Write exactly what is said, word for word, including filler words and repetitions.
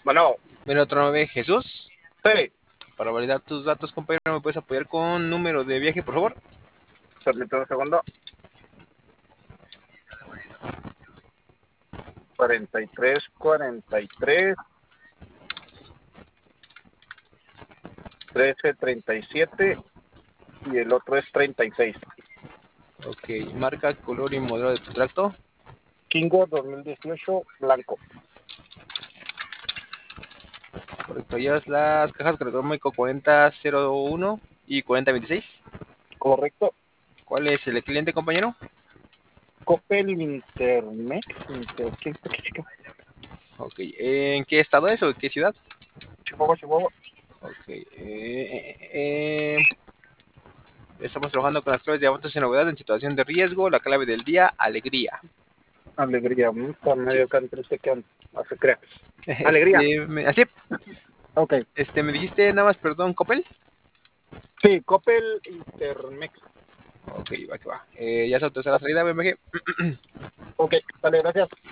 Bueno, Ven otro nueve, Jesús. sí, Para validar tus datos, compañero, ¿me puedes apoyar con número de viaje, por favor? permítame un segundo. cuarenta y tres, cuarenta y tres, trece, treinta y siete y el otro es treinta y seis. Ok, marca, color y modelo de tu tracto. Kingo dos mil dieciocho, blanco. Correcto, llevas las cajas cronómico cuarenta cero uno y cuarenta veintiséis. Correcto. ¿Cuál es el cliente, compañero? Coppel Intermex. Inter, ¿qué, qué, qué, qué? Ok, ¿en qué estado es o en qué ciudad? Chihuahua, Chihuahua. Ok, eh, eh, eh, estamos trabajando con las claves de avances y novedad en situación de riesgo. La clave del día, alegría. Alegría. Está Sí. medio can triste que no se crea. Alegría. Este, me, así, Ok. este, me dijiste nada más, perdón, Coppel. Sí, Coppel Intermex. Ok, va que va. Eh, ya se autorizó la salida, B M G. Ok, vale, gracias.